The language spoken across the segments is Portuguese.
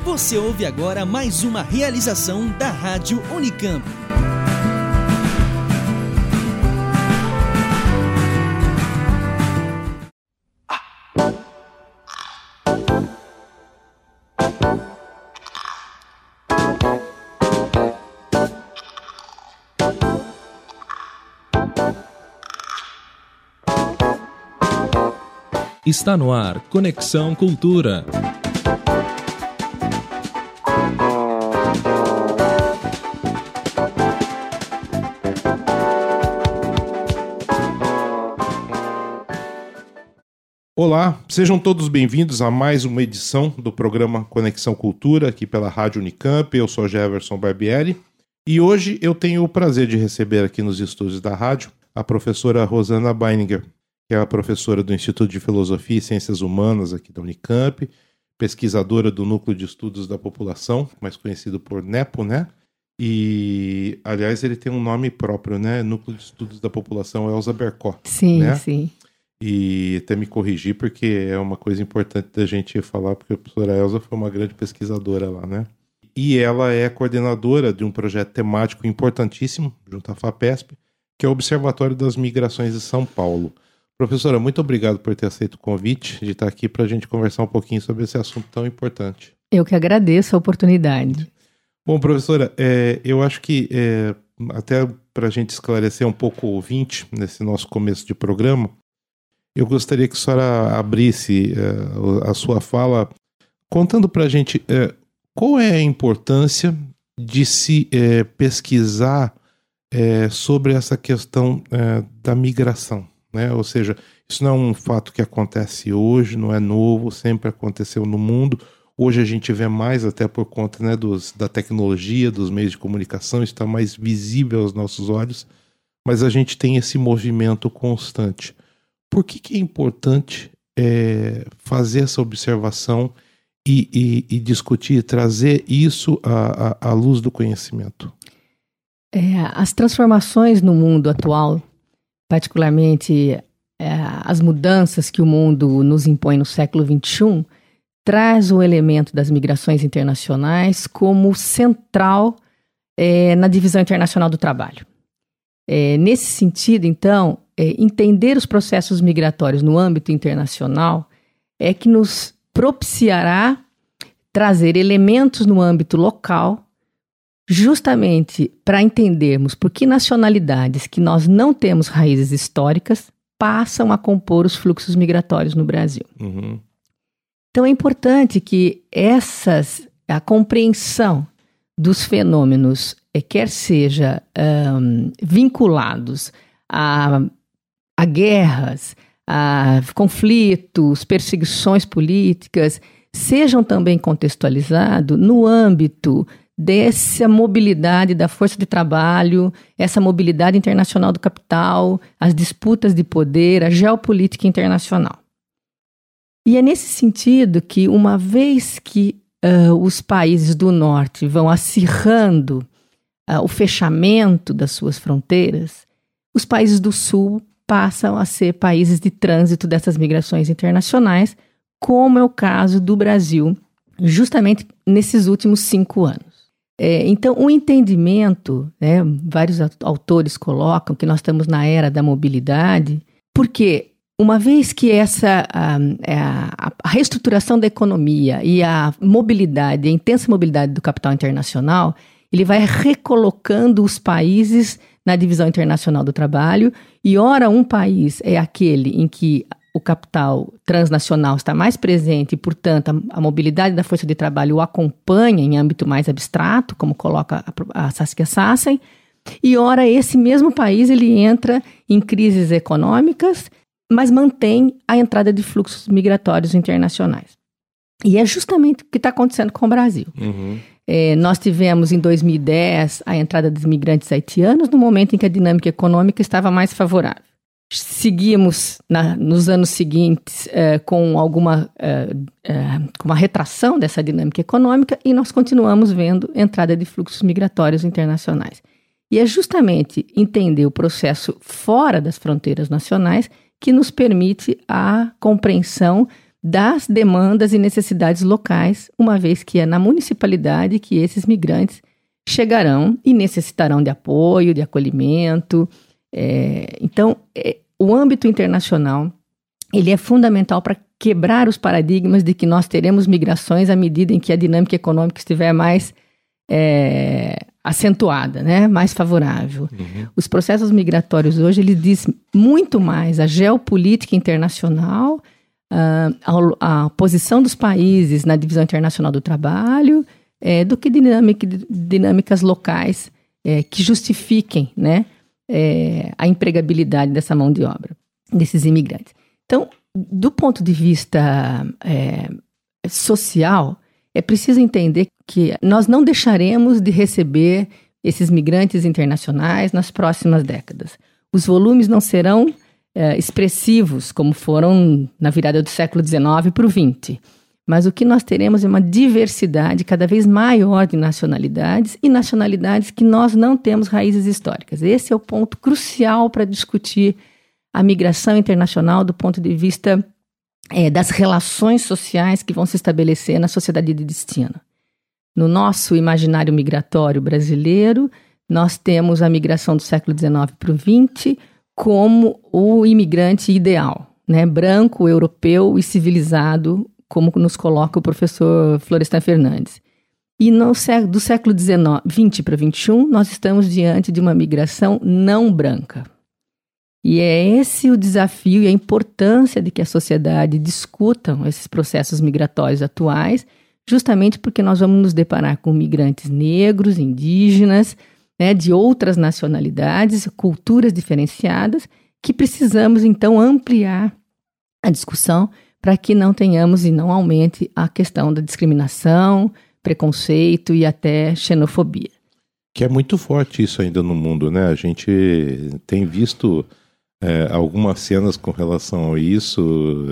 Você ouve agora mais uma realização da Rádio Unicamp. Está no ar Conexão Cultura. Olá, sejam todos bem-vindos a mais uma edição do programa Conexão Cultura, aqui pela Rádio Unicamp. Eu sou Jefferson Barbieri e hoje eu tenho o prazer de receber aqui nos estúdios da rádio a professora Rosana Beininger, que é a professora do Instituto de Filosofia e Ciências Humanas aqui da Unicamp, pesquisadora do Núcleo de Estudos da População, mais conhecido por NEPO, né? E, aliás, ele tem um nome próprio, né? Núcleo de Estudos da População Elza Berkó. Sim, né? sim. E até me corrigir, porque é uma coisa importante da gente falar, porque a professora Elza foi uma grande pesquisadora lá, né? E ela é coordenadora de um projeto temático importantíssimo, junto à FAPESP, que é o Observatório das Migrações de São Paulo. Professora, muito obrigado por ter aceito o convite de estar aqui para a gente conversar um pouquinho sobre esse assunto tão importante. Eu que agradeço a oportunidade. Bom, professora, eu acho que até para a gente esclarecer um pouco o ouvinte nesse nosso começo de programa, eu gostaria que a senhora abrisse a sua fala contando para a gente qual é a importância de se pesquisar sobre essa questão da migração. Né? Ou seja, isso não é um fato que acontece hoje, não é novo, sempre aconteceu no mundo. Hoje a gente vê mais até por conta, né, da tecnologia, dos meios de comunicação, está mais visível aos nossos olhos, mas a gente tem esse movimento constante. Por que é importante fazer essa observação e discutir, trazer isso à luz do conhecimento? As transformações no mundo atual, particularmente as mudanças que o mundo nos impõe no século XXI, traz o elemento das migrações internacionais como central na divisão internacional do trabalho. Nesse sentido, então, entender os processos migratórios no âmbito internacional é que nos propiciará trazer elementos no âmbito local, justamente para entendermos por que nacionalidades que nós não temos raízes históricas passam a compor os fluxos migratórios no Brasil. Uhum. Então é importante que a compreensão dos fenômenos, quer seja vinculados a guerras, a conflitos, perseguições políticas, sejam também contextualizados no âmbito dessa mobilidade da força de trabalho, essa mobilidade internacional do capital, as disputas de poder, a geopolítica internacional. E é nesse sentido que, uma vez que os países do norte vão acirrando o fechamento das suas fronteiras, os países do sul passam a ser países de trânsito dessas migrações internacionais, como é o caso do Brasil, justamente nesses últimos 5 anos. Então, o entendimento, né, vários autores colocam que nós estamos na era da mobilidade, porque uma vez que a reestruturação da economia e a mobilidade, a intensa mobilidade do capital internacional, ele vai recolocando os países na divisão internacional do trabalho, e ora um país é aquele em que o capital transnacional está mais presente e, portanto, a mobilidade da força de trabalho o acompanha em âmbito mais abstrato, como coloca a Saskia Sassen, e ora esse mesmo país ele entra em crises econômicas, mas mantém a entrada de fluxos migratórios internacionais. E é justamente o que está acontecendo com o Brasil. Uhum. Nós tivemos em 2010 a entrada dos imigrantes haitianos no momento em que a dinâmica econômica estava mais favorável. Seguimos nos anos seguintes com uma retração dessa dinâmica econômica e nós continuamos vendo entrada de fluxos migratórios internacionais. E é justamente entender o processo fora das fronteiras nacionais que nos permite a compreensão das demandas e necessidades locais, uma vez que é na municipalidade que esses migrantes chegarão e necessitarão de apoio, de acolhimento. Então, o âmbito internacional ele é fundamental para quebrar os paradigmas de que nós teremos migrações à medida em que a dinâmica econômica estiver mais acentuada, né? Mais favorável. Uhum. Os processos migratórios hoje, eles dizem muito mais a geopolítica internacional, a posição dos países na divisão internacional do trabalho, do que dinâmicas locais que justifiquem, né, a empregabilidade dessa mão de obra, desses imigrantes. Então, do ponto de vista social, é preciso entender que nós não deixaremos de receber esses migrantes internacionais nas próximas décadas. Os volumes não serão expressivos, como foram na virada do século XIX para o XX. Mas o que nós teremos é uma diversidade cada vez maior de nacionalidades e nacionalidades que nós não temos raízes históricas. Esse é o ponto crucial para discutir a migração internacional do ponto de vista das relações sociais que vão se estabelecer na sociedade de destino. No nosso imaginário migratório brasileiro, nós temos a migração do século XIX para o XX como o imigrante ideal, né? Branco, europeu e civilizado, como nos coloca o professor Florestan Fernandes. E do século XX para XXI, nós estamos diante de uma migração não branca. E é esse o desafio e a importância de que a sociedade discutam esses processos migratórios atuais, justamente porque nós vamos nos deparar com migrantes negros, indígenas, né, de outras nacionalidades, culturas diferenciadas, que precisamos, então, ampliar a discussão para que não tenhamos e não aumente a questão da discriminação, preconceito e até xenofobia. Que é muito forte isso ainda no mundo, né? A gente tem visto algumas cenas com relação a isso,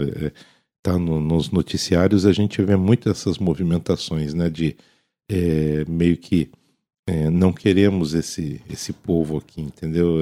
tá nos noticiários, a gente vê muito essas movimentações, né? De meio que não queremos esse povo aqui, entendeu?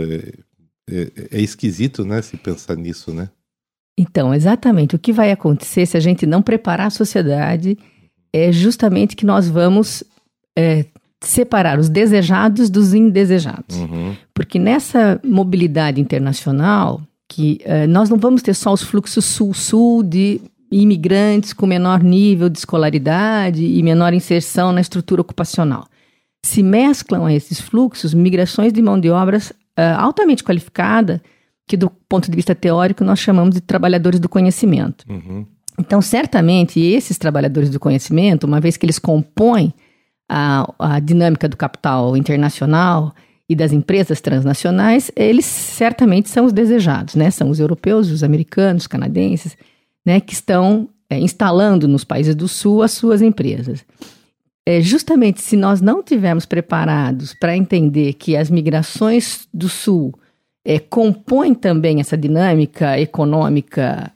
É esquisito, né? Se pensar nisso, né? Então, exatamente. O que vai acontecer se a gente não preparar a sociedade é justamente que nós vamos separar os desejados dos indesejados. Uhum. Porque nessa mobilidade internacional, que nós não vamos ter só os fluxos sul-sul de imigrantes com menor nível de escolaridade e menor inserção na estrutura ocupacional. Se mesclam a esses fluxos migrações de mão de obras altamente qualificada, que do ponto de vista teórico nós chamamos de trabalhadores do conhecimento. Uhum. Então, certamente, esses trabalhadores do conhecimento, uma vez que eles compõem a dinâmica do capital internacional e das empresas transnacionais, eles certamente são os desejados, né? São os europeus, os americanos, os canadenses, né? Que estão instalando nos países do Sul as suas empresas. Justamente se nós não estivermos preparados para entender que as migrações do Sul compõem também essa dinâmica econômica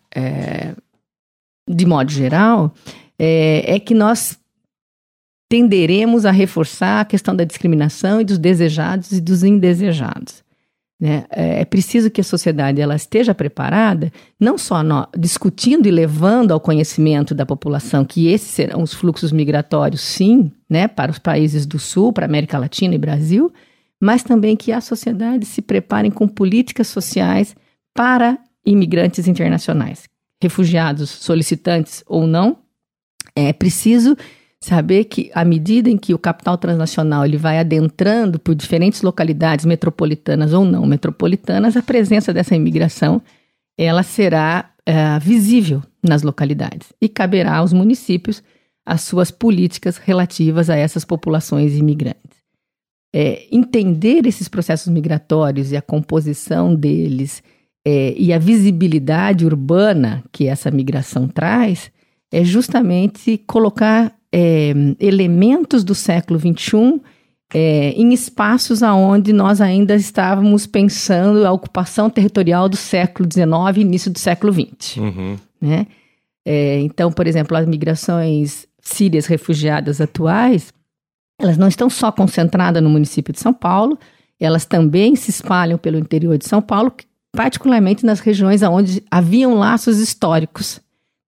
de modo geral, que nós tenderemos a reforçar a questão da discriminação e dos desejados e dos indesejados. Né? É preciso que a sociedade ela esteja preparada, não só discutindo e levando ao conhecimento da população que esses serão os fluxos migratórios, sim, né, para os países do Sul, para a América Latina e Brasil, mas também que a sociedade se prepare com políticas sociais para imigrantes internacionais, refugiados, solicitantes ou não. É preciso saber que, à medida em que o capital transnacional ele vai adentrando por diferentes localidades metropolitanas ou não metropolitanas, a presença dessa imigração ela será visível nas localidades e caberá aos municípios as suas políticas relativas a essas populações imigrantes. Entender esses processos migratórios e a composição deles e a visibilidade urbana que essa migração traz é justamente colocar elementos do século XXI em espaços onde nós ainda estávamos pensando a ocupação territorial do século XIX e início do século XX. Uhum. Né? Então, por exemplo, as migrações sírias refugiadas atuais, elas não estão só concentradas no município de São Paulo, elas também se espalham pelo interior de São Paulo, particularmente nas regiões onde haviam laços históricos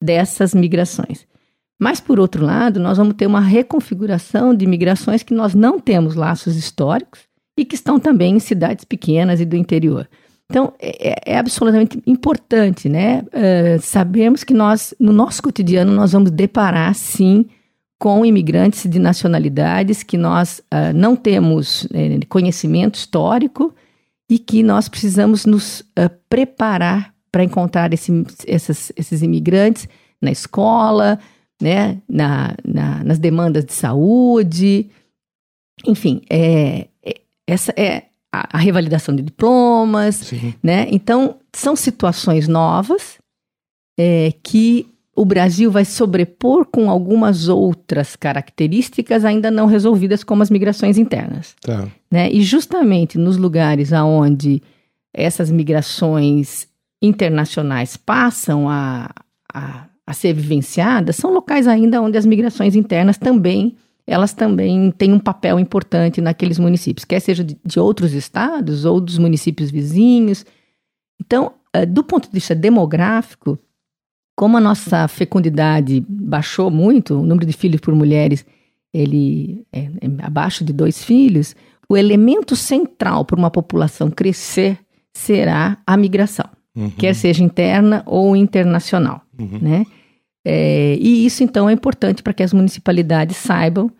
dessas migrações. Mas, por outro lado, nós vamos ter uma reconfiguração de migrações que nós não temos laços históricos e que estão também em cidades pequenas e do interior. Então, é absolutamente importante, né? Sabemos que nós, no nosso cotidiano, nós vamos deparar, sim, com imigrantes de nacionalidades que nós não temos conhecimento histórico e que nós precisamos nos preparar para encontrar esses imigrantes na escola, né, nas demandas de saúde, enfim, essa é a revalidação de diplomas, né? Então, são situações novas que o Brasil vai sobrepor com algumas outras características ainda não resolvidas, como as migrações internas. Tá. Né? E justamente nos lugares onde essas migrações internacionais passam a ser vivenciadas, são locais ainda onde as migrações internas elas também têm um papel importante naqueles municípios, quer seja de outros estados ou dos municípios vizinhos. Então, do ponto de vista demográfico, como a nossa fecundidade baixou muito, o número de filhos por mulheres ele é abaixo de 2 filhos, o elemento central para uma população crescer será a migração, quer seja interna ou internacional, né? E isso, então, é importante para que as municipalidades saibam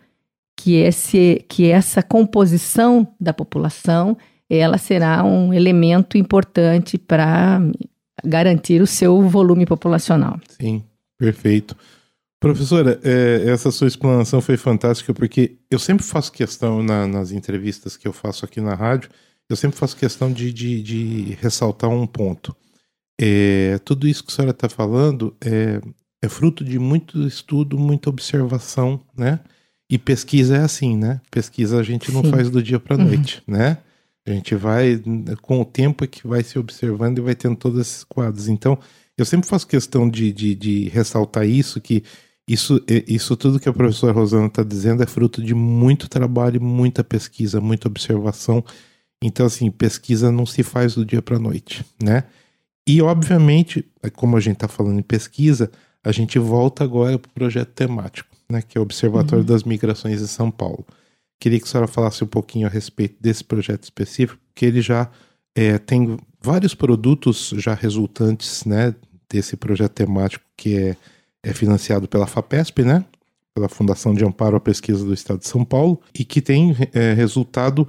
que essa composição da população ela será um elemento importante para garantir o seu volume populacional. Sim, perfeito. Professora, essa sua explanação foi fantástica, porque eu sempre faço questão nas entrevistas que eu faço aqui na rádio, eu sempre faço questão de ressaltar um ponto. Tudo isso que a senhora está falando é fruto de muito estudo, muita observação, né? E pesquisa é assim, né? Pesquisa a gente não faz do dia para a noite, né? A gente vai, com o tempo é que vai se observando e vai tendo todos esses quadros. Então, eu sempre faço questão de ressaltar isso, que isso tudo que a professora Rosana está dizendo é fruto de muito trabalho, muita pesquisa, muita observação. Então, assim, pesquisa não se faz do dia para a noite, né? E, obviamente, como a gente está falando em pesquisa, a gente volta agora para o projeto temático, né, que é o Observatório das Migrações em São Paulo. Queria que a senhora falasse um pouquinho a respeito desse projeto específico, porque ele já tem vários produtos já resultantes, né, desse projeto temático que é financiado pela FAPESP, né, pela Fundação de Amparo à Pesquisa do Estado de São Paulo, e que tem resultado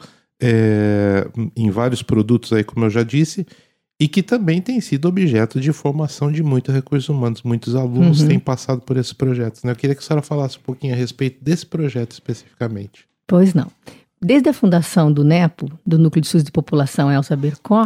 em vários produtos aí, como eu já disse, e que também tem sido objeto de formação de muitos recursos humanos. Muitos alunos têm passado por esses projetos, né? Eu queria que a senhora falasse um pouquinho a respeito desse projeto especificamente. Pois não. Desde a fundação do NEPO, do Núcleo de Estudos de População Elza Bercó,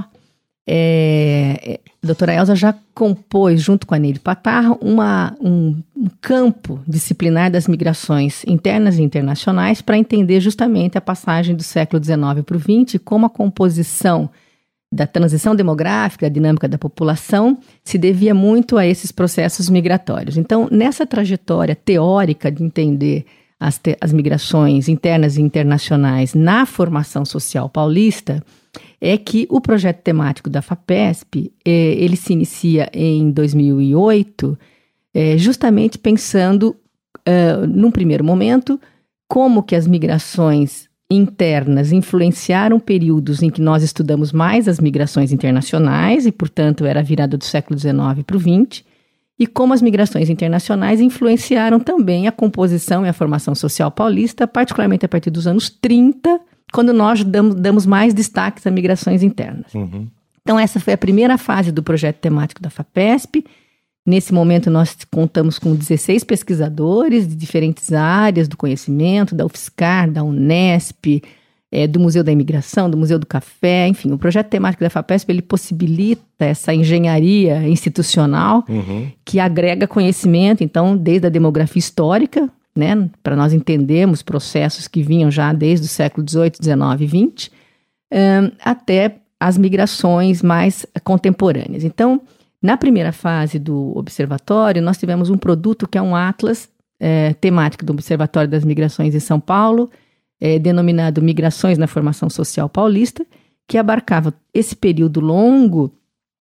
a doutora Elza já compôs, junto com a Neide Patarra, um campo disciplinar das migrações internas e internacionais para entender justamente a passagem do século XIX para o XX e como a composição da transição demográfica, a dinâmica da população, se devia muito a esses processos migratórios. Então, nessa trajetória teórica de entender as migrações internas e internacionais na formação social paulista, é que o projeto temático da FAPESP, ele se inicia em 2008, justamente pensando, num primeiro momento, como que as migrações internas influenciaram períodos em que nós estudamos mais as migrações internacionais e, portanto, era a virada do século XIX para o XX, e como as migrações internacionais influenciaram também a composição e a formação social paulista, particularmente a partir dos anos 30, quando nós damos mais destaques a migrações internas. Então, essa foi a primeira fase do projeto temático da FAPESP. Nesse momento, nós contamos com 16 pesquisadores de diferentes áreas do conhecimento, da UFSCar, da Unesp, do Museu da Imigração, do Museu do Café, enfim. O projeto temático da FAPESP, ele possibilita essa engenharia institucional que agrega conhecimento, então, desde a demografia histórica, né, para nós entendermos processos que vinham já desde o século XVIII, XIX e XX, até as migrações mais contemporâneas. Então, na primeira fase do observatório, nós tivemos um produto que é um atlas temático do Observatório das Migrações em São Paulo, denominado Migrações na Formação Social Paulista, que abarcava esse período longo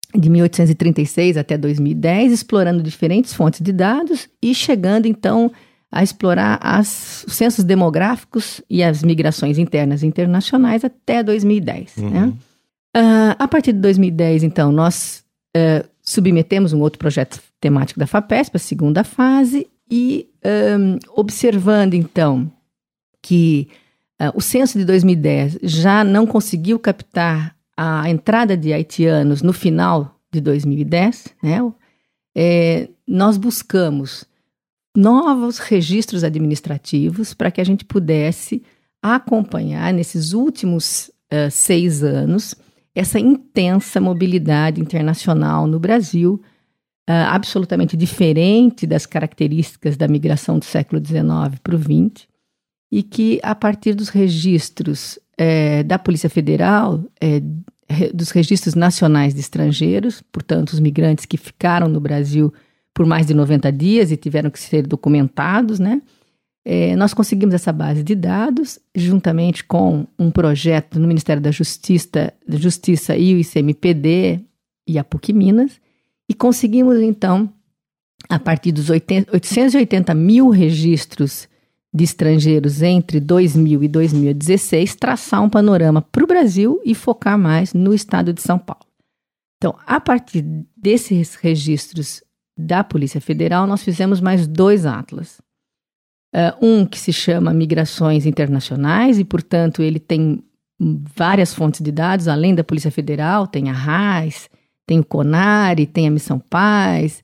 de 1836 até 2010, explorando diferentes fontes de dados e chegando, então, a explorar os censos demográficos e as migrações internas e internacionais até 2010. Né? A partir de 2010, então, nós submetemos um outro projeto temático da FAPESP, a segunda fase, e observando, então, que o censo de 2010 já não conseguiu captar a entrada de haitianos no final de 2010, né? Nós buscamos novos registros administrativos para que a gente pudesse acompanhar nesses últimos 6 anos essa intensa mobilidade internacional no Brasil, absolutamente diferente das características da migração do século XIX para o XX, e que, a partir dos registros da Polícia Federal, dos registros nacionais de estrangeiros, portanto, os migrantes que ficaram no Brasil por mais de 90 dias e tiveram que ser documentados, né? Nós conseguimos essa base de dados, juntamente com um projeto no Ministério da Justiça e o ICMPD e a PUC Minas, e conseguimos, então, a partir dos 880 mil registros de estrangeiros entre 2000 e 2016, traçar um panorama para o Brasil e focar mais no estado de São Paulo. Então, a partir desses registros da Polícia Federal, nós fizemos mais 2 atlas. Um que se chama Migrações Internacionais e, portanto, ele tem várias fontes de dados, além da Polícia Federal, tem a RAIS, tem o CONARE, tem a Missão Paz,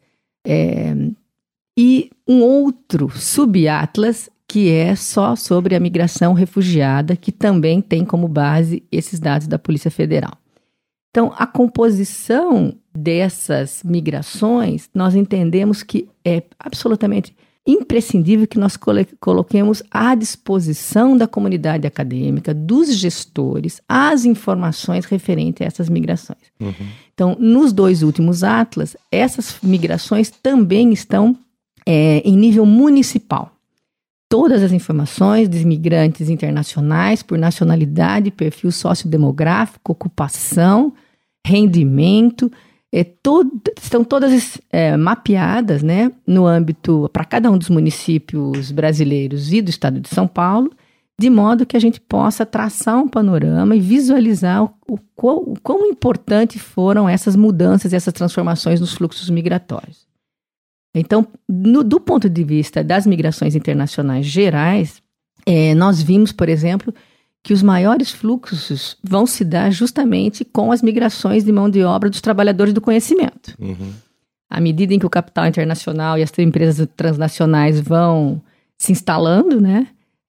e um outro subatlas que é só sobre a migração refugiada, que também tem como base esses dados da Polícia Federal. Então, a composição dessas migrações, nós entendemos que é absolutamente imprescindível que nós coloquemos à disposição da comunidade acadêmica, dos gestores, as informações referentes a essas migrações. Então, nos 2 últimos atlas, essas migrações também estão em nível municipal. Todas as informações dos migrantes internacionais por nacionalidade, perfil sociodemográfico, ocupação, rendimento, estão todas mapeadas, né, no âmbito, para cada um dos municípios brasileiros e do estado de São Paulo, de modo que a gente possa traçar um panorama e visualizar o quão importante foram essas mudanças e essas transformações nos fluxos migratórios. Então, do ponto de vista das migrações internacionais gerais, nós vimos, por exemplo, que os maiores fluxos vão se dar justamente com as migrações de mão de obra dos trabalhadores do conhecimento. À medida em que o capital internacional e as empresas transnacionais vão se instalando, né,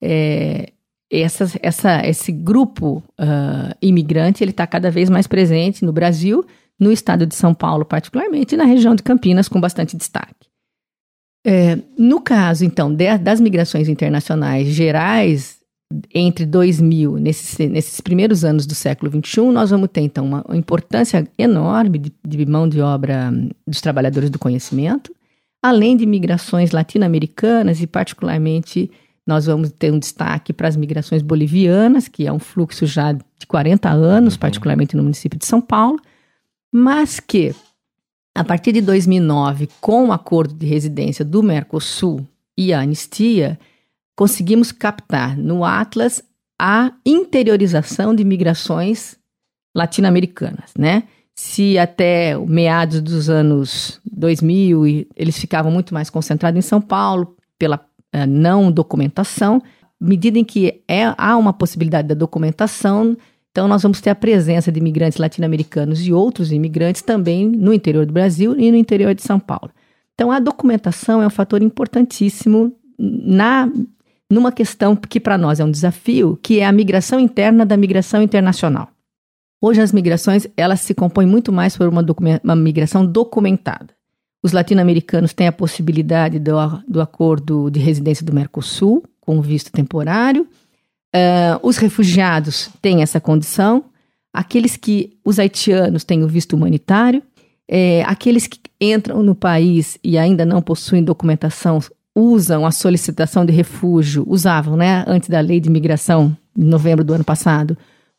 esse grupo imigrante ele está cada vez mais presente no Brasil, no estado de São Paulo particularmente, e na região de Campinas com bastante destaque. No caso, então, das migrações internacionais gerais, entre 2000, nesses primeiros anos do século XXI, nós vamos ter, então, uma importância enorme de mão de obra dos trabalhadores do conhecimento, além de migrações latino-americanas e, particularmente, nós vamos ter um destaque para as migrações bolivianas, que é um fluxo já de 40 anos, particularmente no município de São Paulo, mas que, a partir de 2009, com o acordo de residência do Mercosul e a anistia, conseguimos captar no Atlas a interiorização de migrações latino-americanas, né? Se até meados dos anos 2000 eles ficavam muito mais concentrados em São Paulo pela não documentação, à medida em que há uma possibilidade da documentação, então nós vamos ter a presença de imigrantes latino-americanos e outros imigrantes também no interior do Brasil e no interior de São Paulo. Então a documentação é um fator importantíssimo numa questão que para nós é um desafio, que é a migração interna da migração internacional. Hoje as migrações, elas se compõem muito mais por uma migração documentada. Os latino-americanos têm a possibilidade do acordo de residência do Mercosul, com visto temporário. Os refugiados têm essa condição. Os haitianos têm o visto humanitário. Aqueles que entram no país e ainda não possuem documentação usam a solicitação de refúgio, usavam, né, antes da lei de imigração, em novembro do ano passado,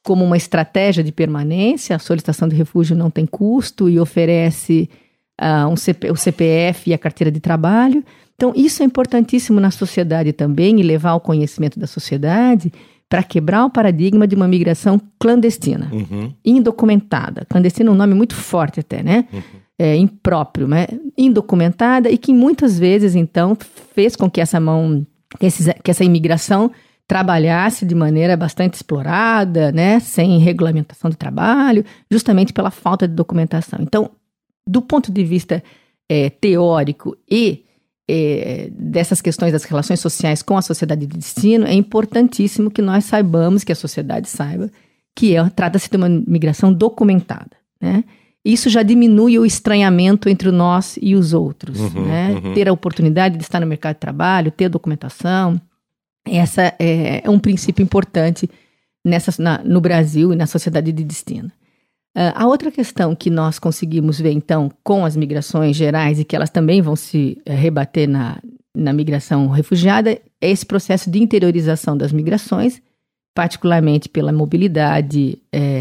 como uma estratégia de permanência. A solicitação de refúgio não tem custo e oferece o CPF e a carteira de trabalho. Então, isso é importantíssimo na sociedade também, e levar ao conhecimento da sociedade para quebrar o paradigma de uma migração clandestina, indocumentada. Clandestina é um nome muito forte até, né? Impróprio, né? Indocumentada, e que muitas vezes, então, fez com que essa imigração trabalhasse de maneira bastante explorada, né? Sem regulamentação do trabalho, justamente pela falta de documentação. Então, do ponto de vista teórico e dessas questões das relações sociais com a sociedade de destino, é importantíssimo que nós saibamos, que a sociedade saiba, que trata-se de uma migração documentada, né? Isso já diminui o estranhamento entre nós e os outros, né? Ter a oportunidade de estar no mercado de trabalho, ter documentação, essa é um princípio importante no Brasil e na sociedade de destino. A outra questão que nós conseguimos ver, então, com as migrações gerais, e que elas também vão se rebater na migração refugiada, é esse processo de interiorização das migrações, particularmente pela mobilidade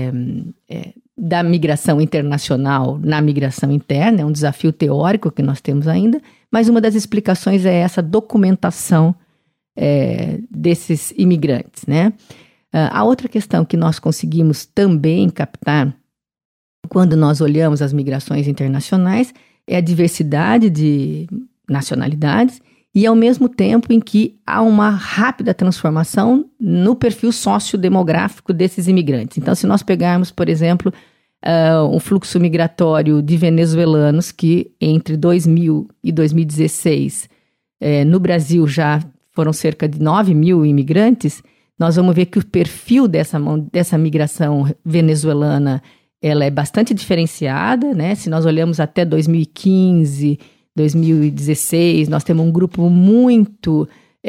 da migração internacional na migração interna. É um desafio teórico que nós temos ainda, mas uma das explicações é essa documentação desses imigrantes, né? A outra questão que nós conseguimos também captar quando nós olhamos as migrações internacionais é a diversidade de nacionalidades e, ao mesmo tempo, em que há uma rápida transformação no perfil sociodemográfico desses imigrantes. Então, se nós pegarmos, por exemplo, um fluxo migratório de venezuelanos que, entre 2000 e 2016, no Brasil já foram cerca de 9 mil imigrantes, nós vamos ver que o perfil dessa migração venezuelana ela é bastante diferenciada, né? Se nós olhamos até 2015, 2016, nós temos um grupo muito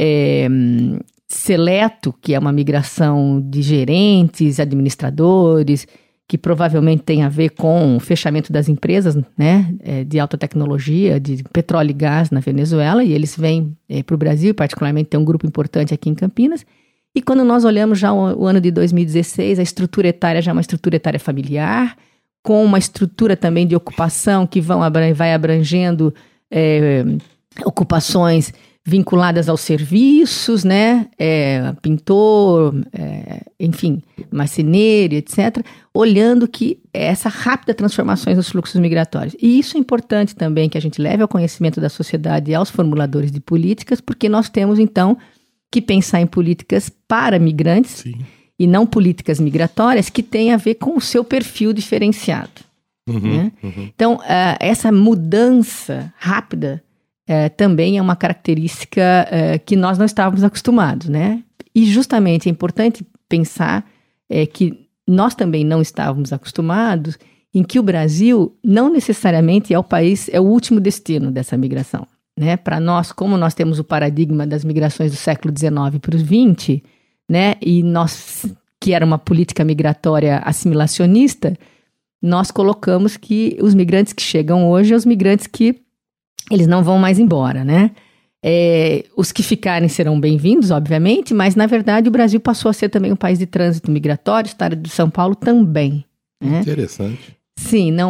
seleto, que é uma migração de gerentes, administradores, que provavelmente tem a ver com o fechamento das empresas, né? De alta tecnologia, de petróleo e gás na Venezuela, e eles vêm para o Brasil, particularmente tem um grupo importante aqui em Campinas. E quando nós olhamos já o ano de 2016, a estrutura etária já é uma estrutura etária familiar, com uma estrutura também de ocupação que vai abrangendo ocupações vinculadas aos serviços, né? Pintor, enfim, marceneiro, etc., olhando que essa rápida transformação nos fluxos migratórios. E isso é importante também que a gente leve ao conhecimento da sociedade e aos formuladores de políticas, porque nós temos, então, que pensar em políticas para migrantes. Sim. E não políticas migratórias que têm a ver com o seu perfil diferenciado. Né? Então, essa mudança rápida também é uma característica que nós não estávamos acostumados, né? E justamente é importante pensar que nós também não estávamos acostumados em que o Brasil não necessariamente é o último destino dessa migração. Né? Para nós, como nós temos o paradigma das migrações do século XIX para o XX, né? E nós, que era uma política migratória assimilacionista, nós colocamos que os migrantes que chegam hoje são os migrantes que eles não vão mais embora, né? Os que ficarem serão bem-vindos, obviamente, mas na verdade o Brasil passou a ser também um país de trânsito migratório, o estado de São Paulo também. Né? Interessante. Sim, não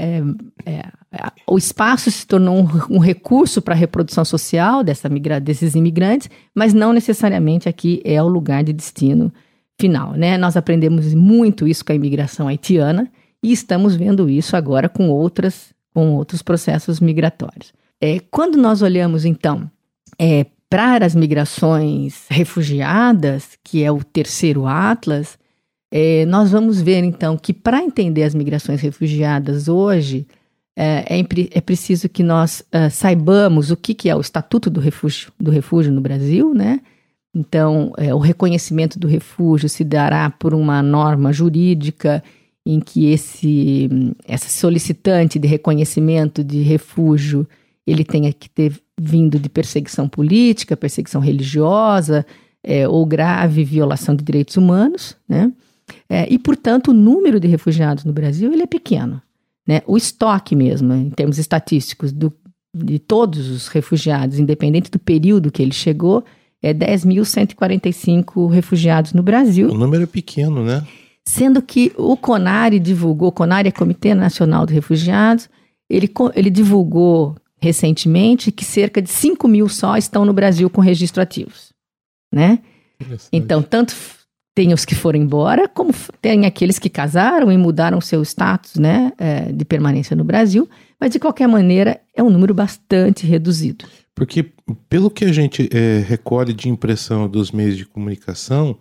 o espaço se tornou um recurso para a reprodução social desses imigrantes, mas não necessariamente aqui é o lugar de destino final, né? Nós aprendemos muito isso com a imigração haitiana e estamos vendo isso agora com outros processos migratórios. Quando nós olhamos, então, para as migrações refugiadas, que é o terceiro atlas, nós vamos ver, então, que para entender as migrações refugiadas hoje, é preciso que nós saibamos o que é o Estatuto do Refúgio no Brasil, né? Então, o reconhecimento do refúgio se dará por uma norma jurídica em que essa solicitante de reconhecimento de refúgio, ele tenha que ter vindo de perseguição política, perseguição religiosa, ou grave violação de direitos humanos, né? E, portanto, o número de refugiados no Brasil ele é pequeno. Né? O estoque mesmo, em termos estatísticos, de todos os refugiados, independente do período que ele chegou, é 10.145 refugiados no Brasil. O número é pequeno, né? Sendo que o CONARE divulgou, o CONARE é Comitê Nacional de Refugiados, ele divulgou recentemente que cerca de 5 mil só estão no Brasil com registro ativos, né? Então, tanto tem os que foram embora, como tem aqueles que casaram e mudaram seu status, né, de permanência no Brasil, mas de qualquer maneira é um número bastante reduzido. Porque pelo que a gente recolhe de impressão dos meios de comunicação,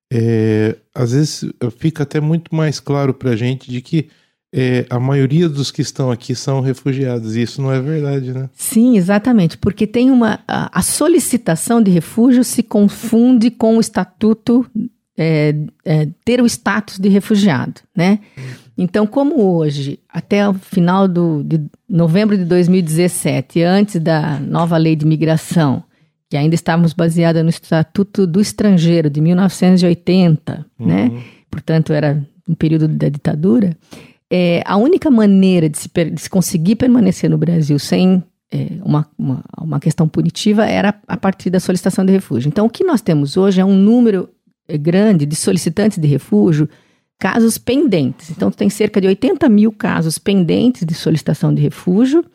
às vezes fica até muito mais claro para a gente de que a maioria dos que estão aqui são refugiados, e isso não é verdade, né? Sim, exatamente, porque tem a solicitação de refúgio se confunde com o estatuto, ter o status de refugiado, né? Então, como hoje, até o final de novembro de 2017, antes da nova lei de migração, que ainda estávamos baseados no Estatuto do Estrangeiro de 1980, né? Portanto, era um período da ditadura. A única maneira de se conseguir permanecer no Brasil sem uma questão punitiva era a partir da solicitação de refúgio. Então, o que nós temos hoje é um número grande de solicitantes de refúgio, casos pendentes. Então, tem cerca de 80 mil casos pendentes de solicitação de refúgio.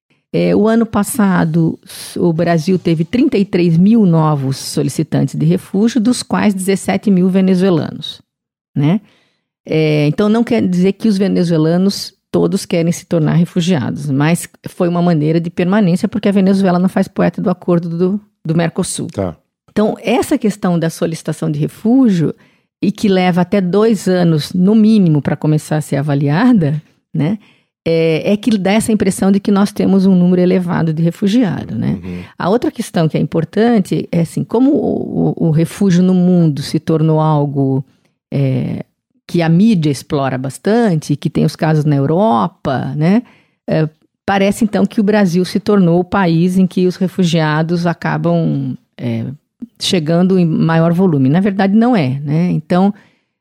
O ano passado, o Brasil teve 33 mil novos solicitantes de refúgio, dos quais 17 mil venezuelanos, né? Então, não quer dizer que os venezuelanos todos querem se tornar refugiados, mas foi uma maneira de permanência, porque a Venezuela não faz parte do acordo do Mercosul. Tá. Então, essa questão da solicitação de refúgio, e que leva até 2 anos, no mínimo, para começar a ser avaliada, né? Que dá essa impressão de que nós temos um número elevado de refugiados, né? A outra questão que é importante é assim, como o refúgio no mundo se tornou algo que a mídia explora bastante, que tem os casos na Europa, né? Parece então que o Brasil se tornou o país em que os refugiados acabam chegando em maior volume. Na verdade, não é, né? Então,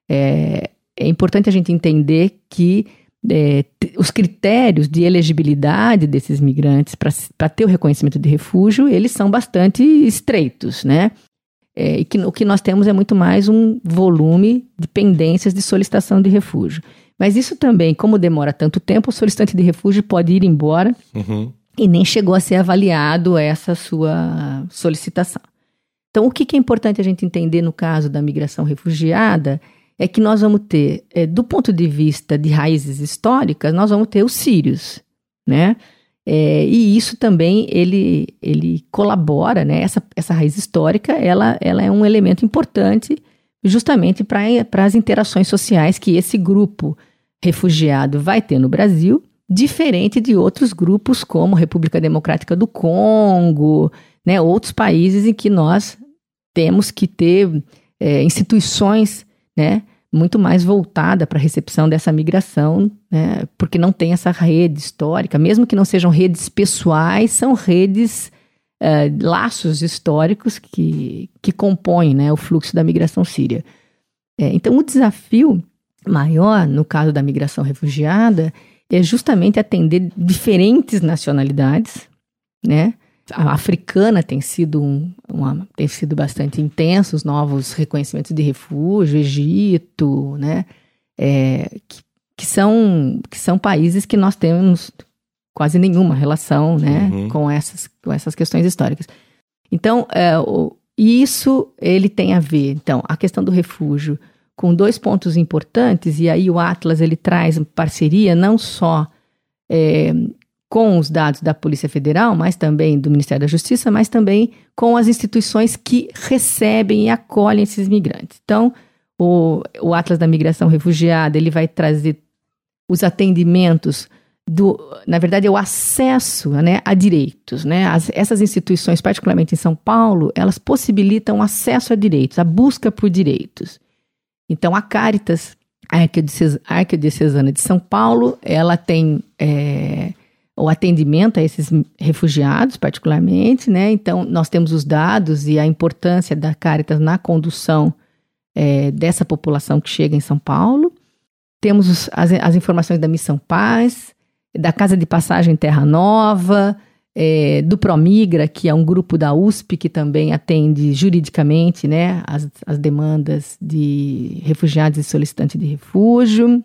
é importante a gente entender que os critérios de elegibilidade desses migrantes para ter o reconhecimento de refúgio, eles são bastante estreitos, né? E que o que nós temos é muito mais um volume de pendências de solicitação de refúgio. Mas isso também, como demora tanto tempo, o solicitante de refúgio pode ir embora e nem chegou a ser avaliado essa sua solicitação. Então, o que é importante a gente entender no caso da migração refugiada é que nós vamos ter, do ponto de vista de raízes históricas, nós vamos ter os sírios, né? E isso também, ele colabora, né? Essa raiz histórica, ela é um elemento importante justamente para as interações sociais que esse grupo refugiado vai ter no Brasil, diferente de outros grupos como República Democrática do Congo, né? Outros países em que nós temos que ter instituições, né, muito mais voltada para a recepção dessa migração, né, porque não tem essa rede histórica, mesmo que não sejam redes pessoais, são redes, laços históricos que compõem, né, o fluxo da migração síria. Então, o desafio maior, no caso da migração refugiada, é justamente atender diferentes nacionalidades, né? A africana tem sido bastante intenso, os novos reconhecimentos de refúgio, Egito, né? Que são países que nós temos quase nenhuma relação, né? Com essas questões históricas. Então, isso ele tem a ver, então, a questão do refúgio com 2 pontos importantes, e aí o Atlas ele traz parceria não só com os dados da Polícia Federal, mas também do Ministério da Justiça, mas também com as instituições que recebem e acolhem esses migrantes. Então, o Atlas da Migração Refugiada, ele vai trazer os atendimentos na verdade, é o acesso, né, a direitos, né? Essas instituições, particularmente em São Paulo, elas possibilitam acesso a direitos, a busca por direitos. Então, a Caritas, a Arquidiocesana de São Paulo, ela tem o atendimento a esses refugiados, particularmente, né? Então, nós temos os dados e a importância da Caritas na condução dessa população que chega em São Paulo. Temos as informações da Missão Paz, da Casa de Passagem Terra Nova, do Promigra, que é um grupo da USP que também atende juridicamente, né, as demandas de refugiados e solicitantes de refúgio.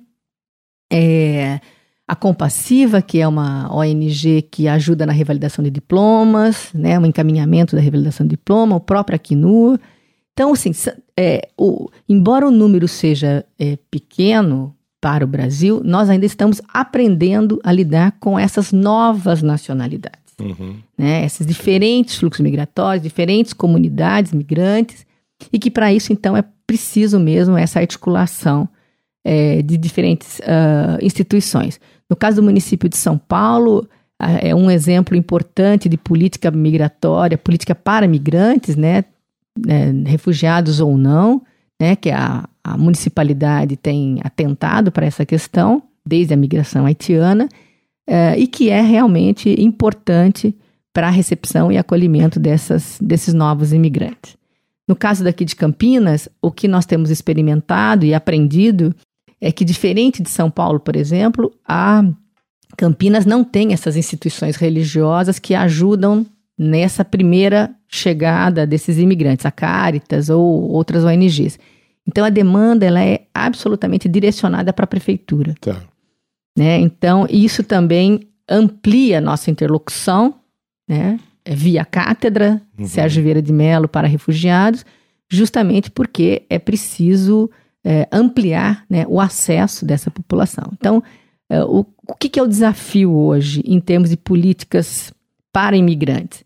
A Compassiva, que é uma ONG que ajuda na revalidação de diplomas, né, um encaminhamento da revalidação de diploma, o próprio Acnur. Então, assim, embora o número seja pequeno para o Brasil, nós ainda estamos aprendendo a lidar com essas novas nacionalidades. Né, esses diferentes fluxos migratórios, diferentes comunidades migrantes, e que para isso, então, é preciso mesmo essa articulação de diferentes instituições. No caso do município de São Paulo, é um exemplo importante de política migratória, política para migrantes, né, refugiados ou não, né, que a municipalidade tem atentado para essa questão, desde a migração haitiana, e que é realmente importante para a recepção e acolhimento desses novos imigrantes. No caso daqui de Campinas, o que nós temos experimentado e aprendido é que, diferente de São Paulo, por exemplo, a Campinas não tem essas instituições religiosas que ajudam nessa primeira chegada desses imigrantes, a Caritas ou outras ONGs. Então, a demanda ela é absolutamente direcionada para a prefeitura. Tá. Né? Então, isso também amplia a nossa interlocução, né? Via cátedra, Sérgio Vieira de Mello para refugiados, justamente porque é preciso ampliar, né, o acesso dessa população. Então, o que é o desafio hoje em termos de políticas para imigrantes?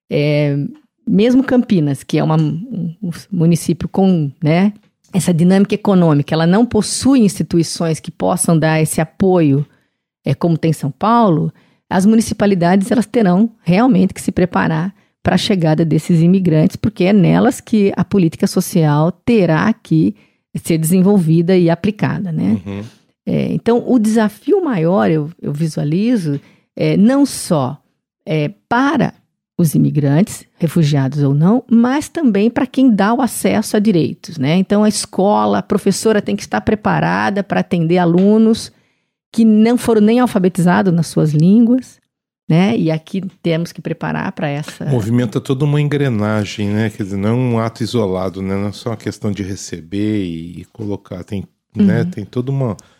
Mesmo Campinas, que é um município com, né, essa dinâmica econômica, ela não possui instituições que possam dar esse apoio, como tem São Paulo. As municipalidades elas terão realmente que se preparar para a chegada desses imigrantes, porque é nelas que a política social terá que ser desenvolvida e aplicada, né? Então, o desafio maior, eu visualizo, não só para os imigrantes, refugiados ou não, mas também para quem dá o acesso a direitos, né? Então, a escola, a professora tem que estar preparada para atender alunos que não foram nem alfabetizados nas suas línguas, né? E aqui temos que preparar para essa... Movimenta toda uma engrenagem, né? Quer dizer, não é um ato isolado, né? Não é só uma questão de receber e colocar. Tem, né? Tem toda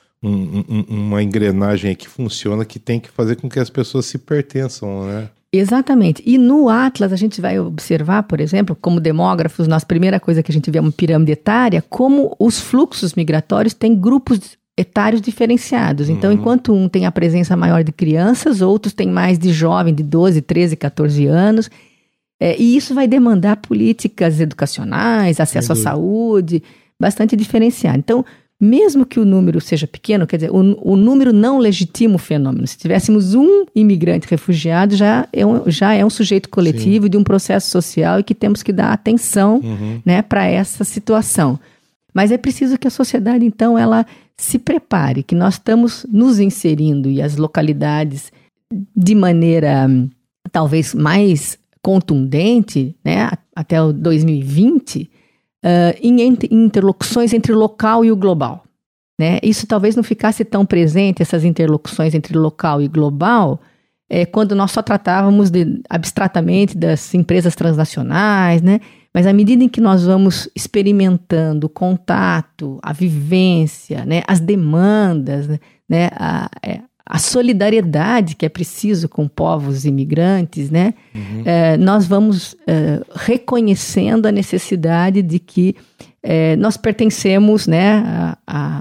uma engrenagem aí que funciona, que tem que fazer com que as pessoas se pertençam, né? Exatamente. E no Atlas a gente vai observar, por exemplo, como demógrafos, nossa primeira coisa que a gente vê é uma pirâmide etária, como os fluxos migratórios têm grupos etários diferenciados. Então, enquanto um tem a presença maior de crianças, outros têm mais de jovem, de 12, 13, 14 anos. E isso vai demandar políticas educacionais, acesso à saúde, bastante diferenciado. Então, mesmo que o número seja pequeno, quer dizer, o número não legitima o fenômeno. Se tivéssemos um imigrante refugiado, já é um sujeito coletivo de um processo social e que temos que dar atenção, né, para essa situação. Mas é preciso que a sociedade, então, ela se prepare, que nós estamos nos inserindo e as localidades de maneira talvez mais contundente, né, até o 2020, em interlocuções entre o local e o global. Né? Isso talvez não ficasse tão presente, essas interlocuções entre local e global, quando nós só tratávamos abstratamente das empresas transnacionais, né? Mas à medida em que nós vamos experimentando o contato, a vivência, né, as demandas, né, a solidariedade que é preciso com povos imigrantes, né, nós vamos reconhecendo a necessidade de que nós pertencemos, né,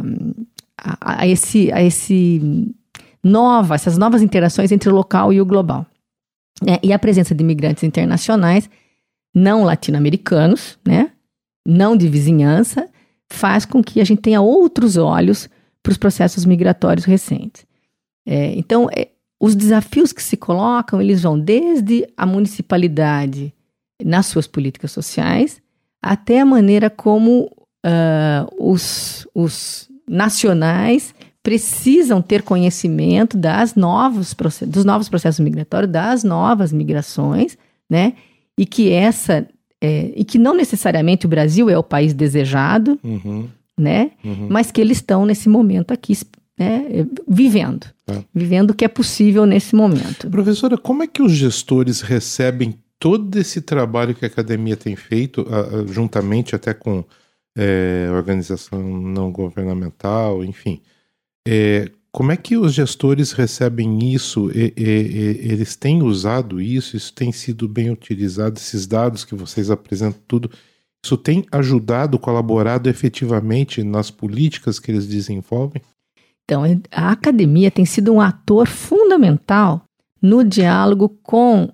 essas novas interações entre o local e o global. E a presença de imigrantes internacionais não latino-americanos, né, não de vizinhança, faz com que a gente tenha outros olhos para os processos migratórios recentes. Então, os desafios que se colocam, eles vão desde a municipalidade nas suas políticas sociais, até a maneira como os nacionais precisam ter conhecimento dos novos processos migratórios, das novas migrações, né? E que não necessariamente o Brasil é o país desejado, né? Mas que eles estão nesse momento aqui né, vivendo o que é possível nesse momento. Professora, como é que os gestores recebem todo esse trabalho que a academia tem feito, juntamente até com organização não governamental, enfim? Como é que os gestores recebem isso? Eles têm usado isso? Isso tem sido bem utilizado? Esses dados que vocês apresentam, tudo, isso tem ajudado, colaborado efetivamente nas políticas que eles desenvolvem? Então, a academia tem sido um ator fundamental no diálogo com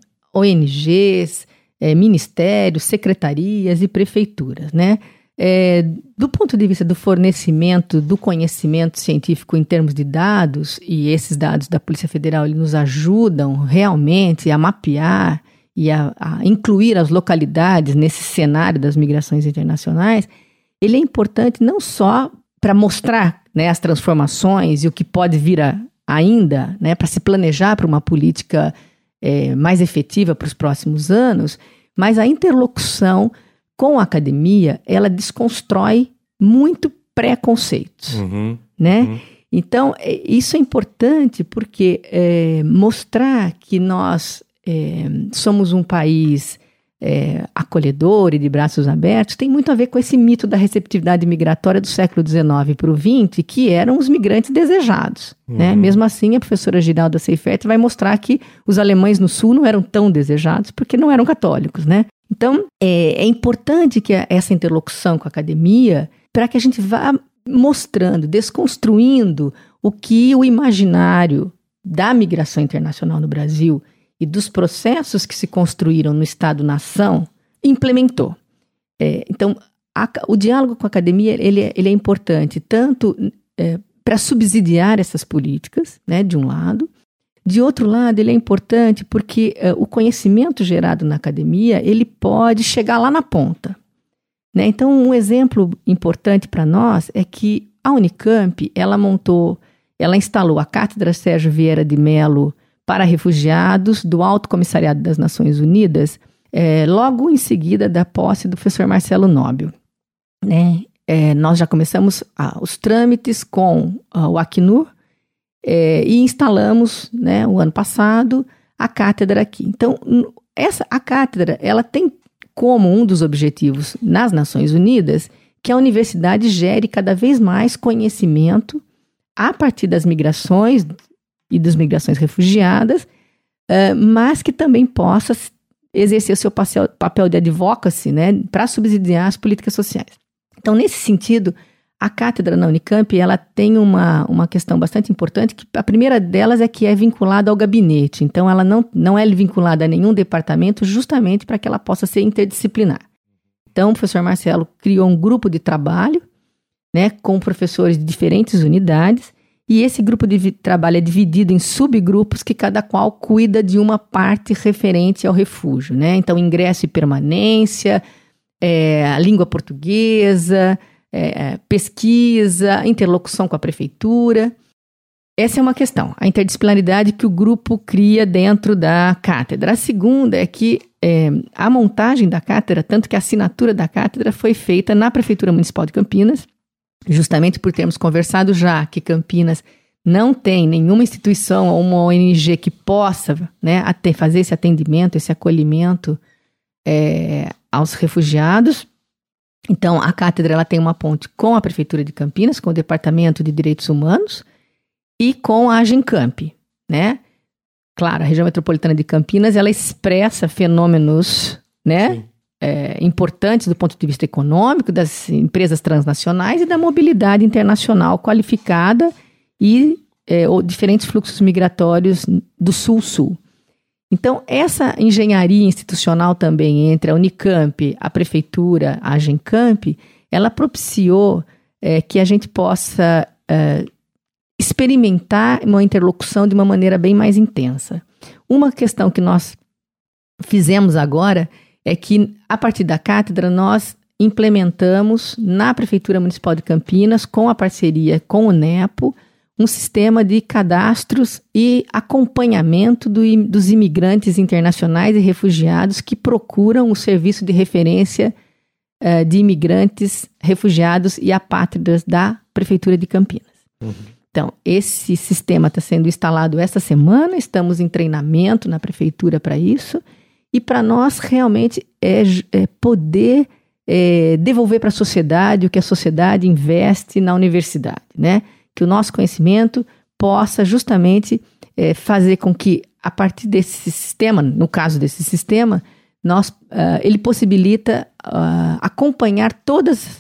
ONGs, ministérios, secretarias e prefeituras, né? Do ponto de vista do fornecimento do conhecimento científico em termos de dados, e esses dados da Polícia Federal eles nos ajudam realmente a mapear e a incluir as localidades nesse cenário das migrações internacionais, ele é importante não só para mostrar, né, as transformações e o que pode vir ainda, né, para se planejar para uma política mais efetiva para os próximos anos, mas a interlocução com a academia, ela desconstrói muito preconceitos, né? Então, isso é importante porque mostrar que nós somos um país acolhedor e de braços abertos tem muito a ver com esse mito da receptividade migratória do século XIX para o XX, que eram os migrantes desejados, né? Mesmo assim, a professora Giralda Seifert vai mostrar que os alemães no Sul não eram tão desejados porque não eram católicos, né? Então, é importante que essa interlocução com a academia, para que a gente vá mostrando, desconstruindo o que o imaginário da migração internacional no Brasil e dos processos que se construíram no Estado-nação implementou. Então, o diálogo com a academia ele é importante, tanto para subsidiar essas políticas, né, de um lado. De outro lado, ele é importante porque o conhecimento gerado na academia, ele pode chegar lá na ponta, né? Então, um exemplo importante para nós é que a Unicamp, ela instalou a Cátedra Sérgio Vieira de Mello para Refugiados do Alto Comissariado das Nações Unidas, logo em seguida da posse do professor Marcelo Nóbio, né? Nós já começamos os trâmites com o Acnur, e instalamos, né, o ano passado, a cátedra aqui. Então, a cátedra, ela tem como um dos objetivos nas Nações Unidas que a universidade gere cada vez mais conhecimento a partir das migrações e das migrações refugiadas, mas que também possa exercer o seu papel de advocacy, né, para subsidiar as políticas sociais. Então, nesse sentido, a cátedra na Unicamp, ela tem uma questão bastante importante, que a primeira delas é que é vinculada ao gabinete. Então, ela não é vinculada a nenhum departamento, justamente para que ela possa ser interdisciplinar. Então, o professor Marcelo criou um grupo de trabalho, né, com professores de diferentes unidades, e esse grupo de trabalho é dividido em subgrupos que cada qual cuida de uma parte referente ao refúgio, né? Então, ingresso e permanência, a língua portuguesa, pesquisa, interlocução com a prefeitura. Essa é uma questão, a interdisciplinaridade que o grupo cria dentro da cátedra. A segunda é que a montagem da cátedra, tanto que a assinatura da cátedra foi feita na Prefeitura Municipal de Campinas, justamente por termos conversado já que Campinas não tem nenhuma instituição ou uma ONG que possa, né, fazer esse atendimento, esse acolhimento aos refugiados. Então, a cátedra ela tem uma ponte com a Prefeitura de Campinas, com o Departamento de Direitos Humanos e com a Agencamp, né? Claro, a região metropolitana de Campinas, ela expressa fenômenos, né, importantes do ponto de vista econômico, das empresas transnacionais e da mobilidade internacional qualificada e diferentes fluxos migratórios do Sul-Sul. Então, essa engenharia institucional também entre a Unicamp, a Prefeitura, a Agencamp, ela propiciou que a gente possa experimentar uma interlocução de uma maneira bem mais intensa. Uma questão que nós fizemos agora é que, a partir da cátedra, nós implementamos na Prefeitura Municipal de Campinas, com a parceria com o NEPO, um sistema de cadastros e acompanhamento dos imigrantes internacionais e refugiados que procuram o serviço de referência de imigrantes, refugiados e apátridas da Prefeitura de Campinas. Então, esse sistema está sendo instalado essa semana, estamos em treinamento na prefeitura para isso, e para nós realmente é poder devolver para a sociedade o que a sociedade investe na universidade, né? Que o nosso conhecimento possa justamente fazer com que, a partir desse sistema, no caso desse sistema, ele possibilita acompanhar todas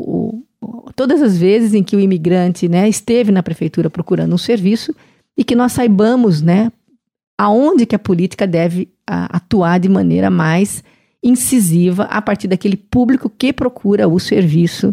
as vezes em que o imigrante, né, esteve na prefeitura procurando um serviço, e que nós saibamos, né, aonde que a política deve atuar de maneira mais incisiva a partir daquele público que procura o serviço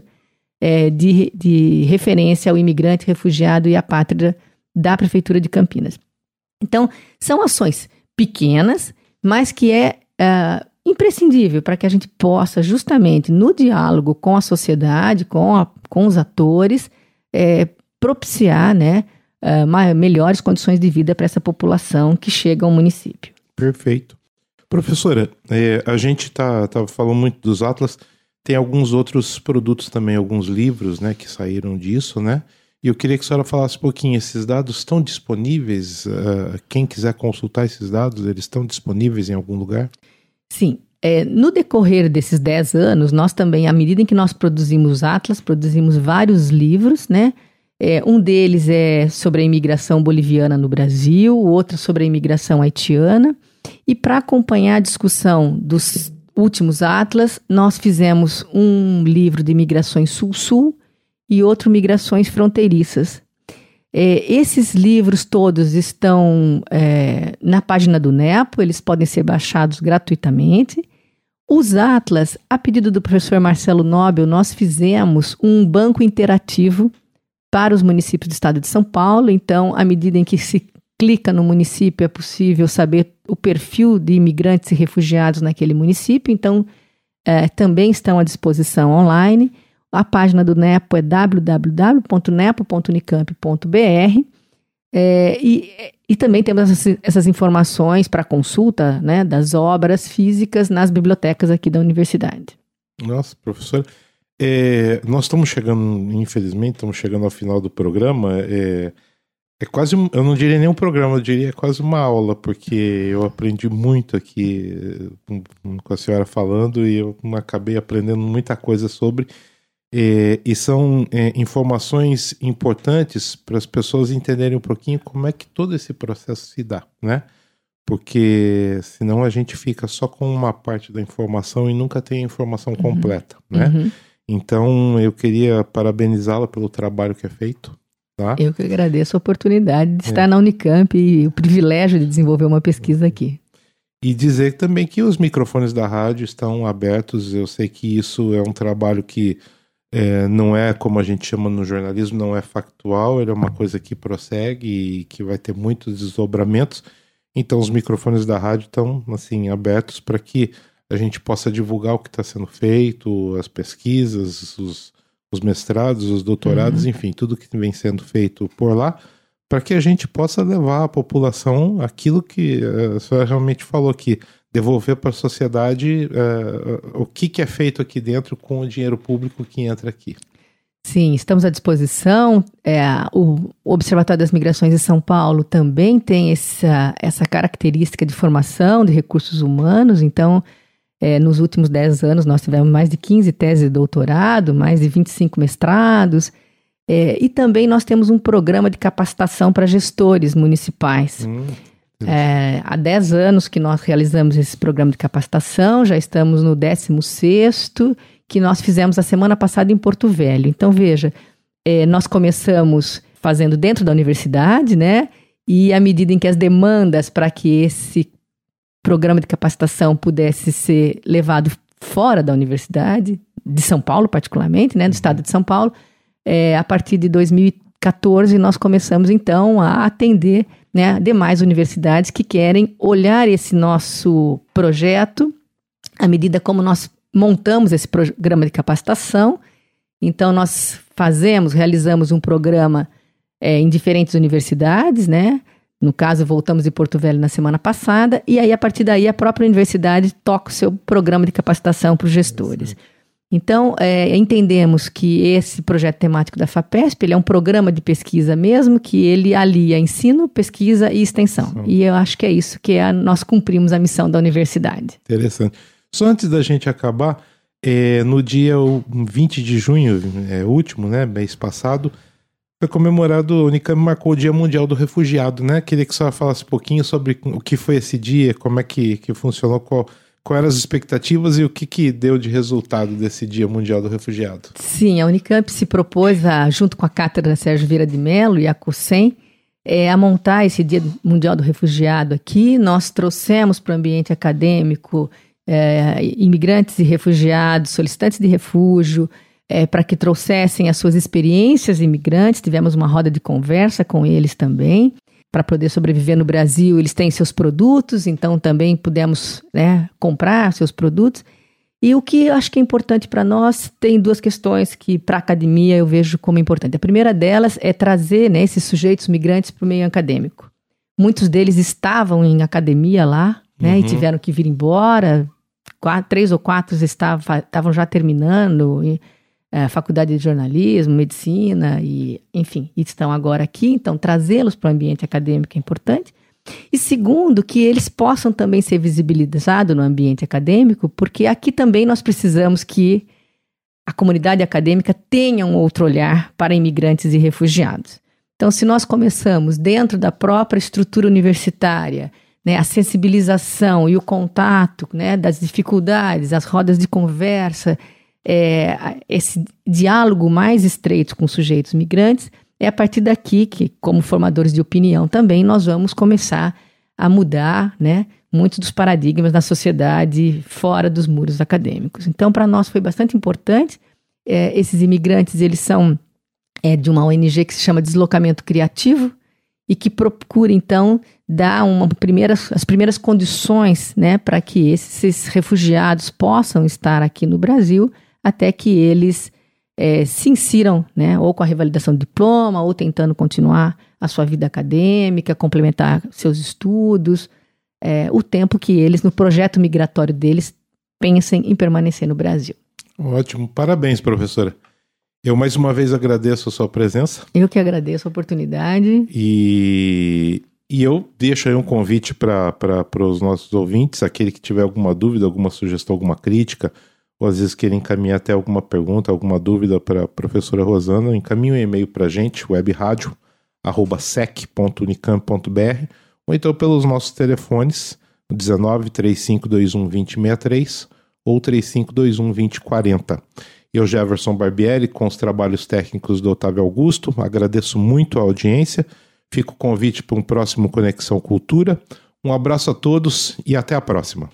de referência ao imigrante, refugiado e apátrida da prefeitura de Campinas. Então, são ações pequenas, mas que é imprescindível para que a gente possa, justamente no diálogo com a sociedade, com os atores, propiciar, né, melhores condições de vida para essa população que chega ao município. Perfeito. Professora, a gente tá falando muito dos Atlas, tem alguns outros produtos também, alguns livros, né, que saíram disso, né? E eu queria que a senhora falasse um pouquinho, esses dados estão disponíveis? Quem quiser consultar esses dados, eles estão disponíveis em algum lugar? Sim. No decorrer desses 10 anos, nós também, à medida em que nós produzimos Atlas, produzimos vários livros, né? Um deles é sobre a imigração boliviana no Brasil, o outro sobre a imigração haitiana. E para acompanhar a discussão dos últimos Atlas, nós fizemos um livro de migrações sul-sul e outro migrações fronteiriças. Esses livros todos estão na página do NEPO, eles podem ser baixados gratuitamente. Os Atlas, a pedido do professor Marcelo Nobel, nós fizemos um banco interativo para os municípios do estado de São Paulo. Então, à medida em que se clica no município, é possível saber o perfil de imigrantes e refugiados naquele município. Então, também estão à disposição online. A página do NEPO é www.nepo.unicamp.br. E também temos essas informações para consulta, né, das obras físicas nas bibliotecas aqui da universidade. Nossa, professor, nós estamos chegando, infelizmente, ao final do programa. É quase, eu não diria nem um programa, eu diria quase uma aula, porque eu aprendi muito aqui com a senhora falando, e eu acabei aprendendo muita coisa sobre. E são informações importantes para as pessoas entenderem um pouquinho como é que todo esse processo se dá, né? Porque senão a gente fica só com uma parte da informação e nunca tem a informação completa, né? Uhum. Então eu queria parabenizá-la pelo trabalho que é feito. Tá? Eu que agradeço a oportunidade de estar na Unicamp e o privilégio de desenvolver uma pesquisa aqui. E dizer também que os microfones da rádio estão abertos. Eu sei que isso é um trabalho que não é, como a gente chama no jornalismo, não é factual, ele é uma coisa que prossegue e que vai ter muitos desdobramentos. Então os microfones da rádio estão assim, abertos para que a gente possa divulgar o que está sendo feito, as pesquisas, os mestrados, os doutorados, enfim, tudo que vem sendo feito por lá, para que a gente possa levar à população aquilo que a senhora realmente falou aqui, devolver para a sociedade o que é feito aqui dentro com o dinheiro público que entra aqui. Sim, estamos à disposição. O Observatório das Migrações de São Paulo também tem essa característica de formação de recursos humanos. Então, nos últimos 10 anos, nós tivemos mais de 15 teses de doutorado, mais de 25 mestrados. E também nós temos um programa de capacitação para gestores municipais. Há 10 anos que nós realizamos esse programa de capacitação, já estamos no 16º, que nós fizemos a semana passada em Porto Velho. Então, veja, nós começamos fazendo dentro da universidade, né? E à medida em que as demandas para que esse programa de capacitação pudesse ser levado fora da universidade, de São Paulo particularmente, né? Do estado de São Paulo, a partir de 2014 nós começamos então a atender, né, demais universidades que querem olhar esse nosso projeto à medida como nós montamos esse programa de capacitação. Então nós realizamos um programa em diferentes universidades, né? No caso, voltamos de Porto Velho na semana passada, e aí a partir daí a própria universidade toca o seu programa de capacitação para os gestores. Então, entendemos que esse projeto temático da FAPESP, ele é um programa de pesquisa mesmo, que ele alia ensino, pesquisa e extensão. E eu acho que é isso que nós cumprimos a missão da universidade. Interessante. Só antes da gente acabar, no dia 20 de junho, último, né, mês passado, foi comemorado, o Unicamp marcou o Dia Mundial do Refugiado, né? Queria que a senhora falasse um pouquinho sobre o que foi esse dia, como é que funcionou, quais eram as expectativas e o que deu de resultado desse Dia Mundial do Refugiado. Sim, a Unicamp se propôs, junto com a Cátedra Sérgio Vieira de Mello e a COSEM, a montar esse Dia Mundial do Refugiado aqui. Nós trouxemos para o ambiente acadêmico imigrantes e refugiados, solicitantes de refúgio, para que trouxessem as suas experiências imigrantes. Tivemos uma roda de conversa com eles também. Para poder sobreviver no Brasil, eles têm seus produtos, então também pudemos comprar seus produtos. E o que eu acho que é importante para nós, tem duas questões que para a academia eu vejo como importante. A primeira delas é trazer esses sujeitos migrantes para o meio acadêmico. Muitos deles estavam em academia lá, e tiveram que vir embora. 3 ou 4 estavam já terminando faculdade de jornalismo, medicina, e enfim, estão agora aqui. Então, trazê-los para o ambiente acadêmico é importante. E segundo, que eles possam também ser visibilizados no ambiente acadêmico, porque aqui também nós precisamos que a comunidade acadêmica tenha um outro olhar para imigrantes e refugiados. Então, se nós começamos dentro da própria estrutura universitária, a sensibilização e o contato das dificuldades, as rodas de conversa, esse diálogo mais estreito com sujeitos migrantes, é a partir daqui que, como formadores de opinião também, nós vamos começar a mudar muitos dos paradigmas da sociedade fora dos muros acadêmicos. Então, para nós foi bastante importante. Esses imigrantes, eles são de uma ONG que se chama Deslocamento Criativo e que procura, então, dar as primeiras condições para que esses refugiados possam estar aqui no Brasil, até que eles se insiram, ou com a revalidação do diploma, ou tentando continuar a sua vida acadêmica, complementar seus estudos, o tempo que eles, no projeto migratório deles, pensem em permanecer no Brasil. Ótimo, parabéns, professora. Eu mais uma vez agradeço a sua presença. Eu que agradeço a oportunidade. E eu deixo aí um convite para os nossos ouvintes, aquele que tiver alguma dúvida, alguma sugestão, alguma crítica, ou às vezes queira encaminhar até alguma pergunta, alguma dúvida para a professora Rosana, encaminhe um e-mail para a gente, webradio@sec.unicamp.br, ou então pelos nossos telefones, 19 3521 2063 ou 3521 2040. Eu, Jefferson Barbieri, com os trabalhos técnicos do Otávio Augusto, agradeço muito a audiência, fica o convite para um próximo Conexão Cultura. Um abraço a todos e até a próxima.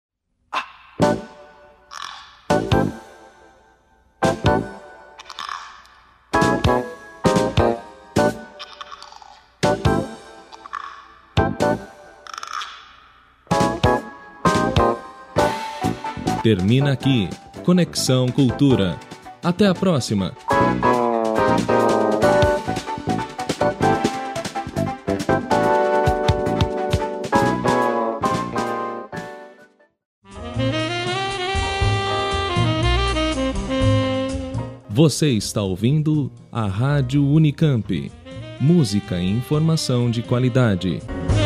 Termina aqui Conexão Cultura. Até a próxima. Você está ouvindo a Rádio Unicamp. Música e informação de qualidade.